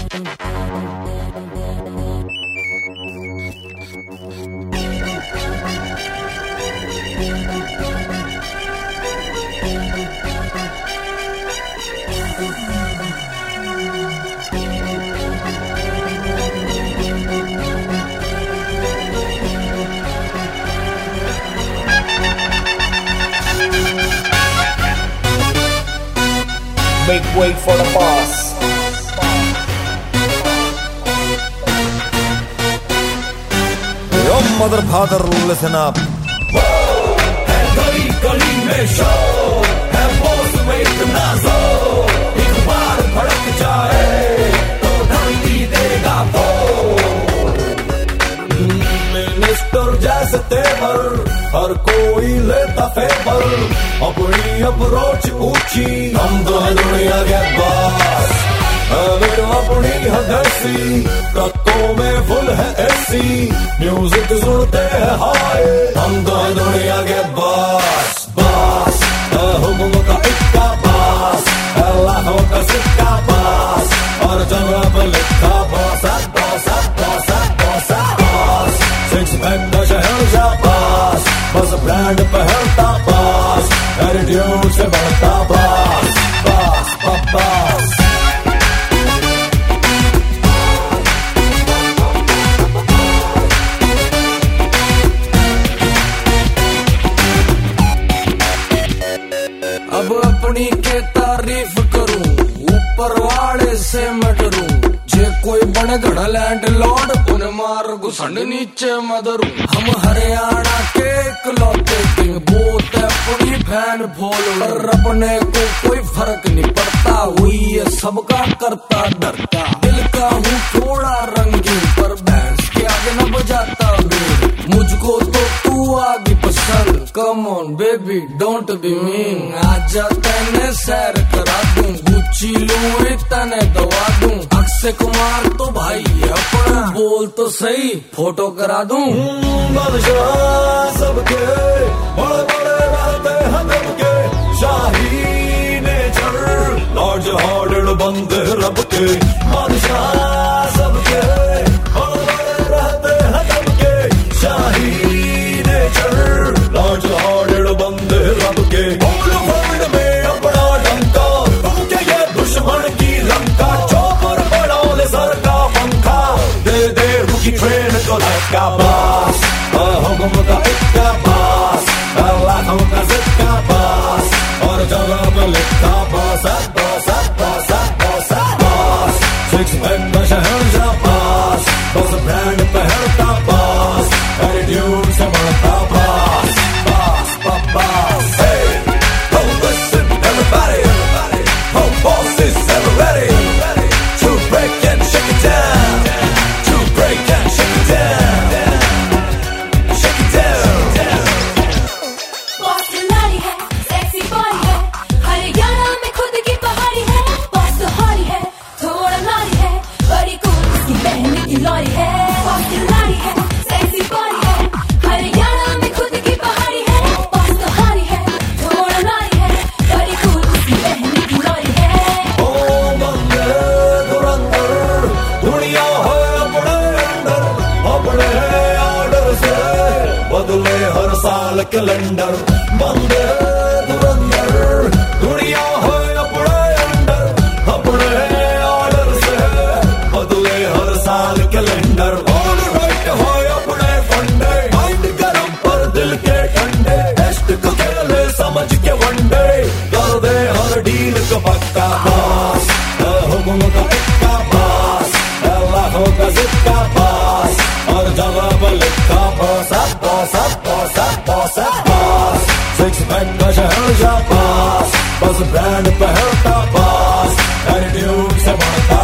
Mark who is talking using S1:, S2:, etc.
S1: Make way for the boss. Yo mother father, listen up.
S2: है गली गली में शो, है बॉस वेट नाजो, एक बार भड़क जाए तो धरती देगा वो। मिनिस्टर जैसे तेवर, हर कोई लेता फेवर, अपनी अप्रोच ऊंची, हम तो है दुनिया के बॉस। अभी तो अपनी है देसी, ट्रकों में फुल है एसी, म्यूजिक सुनते हैं हाय, हम तो है दुनिया के बॉस। बॉस हुक्म का इक्का बॉस, लाखों का सिक्का बॉस, और जगह पर लिखा boss boss boss boss boss. Six pack का शहंशाह बॉस, बस ब्रांड पहनता बॉस, एटीट्यूड से बढ़ता बॉस बॉस बॉस।
S3: अब अपनी के तारीफ करूं, ऊपर वाले से मैं डरूं, जे कोई बने धड़ा लैंड लॉर्ड, उन्हें मार घुसंड नीचे मदरू। हम हरियाणा के इकलौते किंग, बोत अपनी फैन फॉलोअर, अपने को कोई फर्क नहीं पड़ता, हुई ये सबका करता डरता। दिल का हूँ थोड़ा रंगीन, पर बैंड्स के आगे न बजाता बीन, मुझको तो तू आगे पसंद, come on baby don't be mean. आजा तेने सैर करा दूं, गुच्ची लूं तने दवा दूं, अक्षय कुमार तो भाई अपना, बोल तो सही फोटो करा दूं।
S2: बादशाह सबके बड़े बड़े रहते हैं दबके, शाही नेचर लॉर्ड हार्डेड बंदे रब के। बादशाह सबके बड़े बड़े रहते हैं दबके, शाही नेचर लॉर्ड हार्डेड बंदे रब के। होल वर्ल्ड में अपना डंका, फूके ये दुश्मन की लंका, चौपर बढ़ाओ सर का पंखा, दे दे रुकी ट्रेन को धक्का। बॉस हुक्म का इक्का बॉस, लाखों का सिक्का बॉस, और जगह पर लिखा boss boss boss boss boss. Six pack का शहंशाह बॉस, बस ब्रांड पहनता बॉस, एटीट्यूड से बढ़ता boss boss boss. Hey, oh listen everybody, oh boss is ever ready to break and shake it down, to break and shake it down, shake it down.
S4: Boss खिलाड़ी है, sexy body है, हरियाणा में खुद की पहाड़ी है, बॉस तो हॉरी है, थोड़ा नारी है, बड़ी कूल उसकी बहन की लॉरी है। बॉस खिलाड़ी है, सेक्सी बॉडी है, हरियाणा में खुद की पहाड़ी है, बॉस तो हॉरी है, थोड़ा नारी है, बड़ी कूल उसकी बहन की लॉरी है।
S2: ओ बंदे धुरंधर, दुनिया है अपने अंदर, अपने ऑर्डर से बदले हर साल कैलेंडर। बंदे धुरंधर, दुनिया है अपने अंदर, अपने ऑर्डर से बदले हर साल कैलेंडर। ऑल राइट है अपने फंडे, माइंड गरम पर दिल के ठंडे, टेस्ट को खेले समझ के वनडे, कर दे हर डील को पक्का। बॉस हुक्म का इक्का बॉस, लाखों का सिक्का बॉस, और जगह पर लिखा boss boss boss boss boss. Six pack का शहंशाह बॉस, बस ब्रांड पहनता बॉस, एटीट्यूड से बढ़ता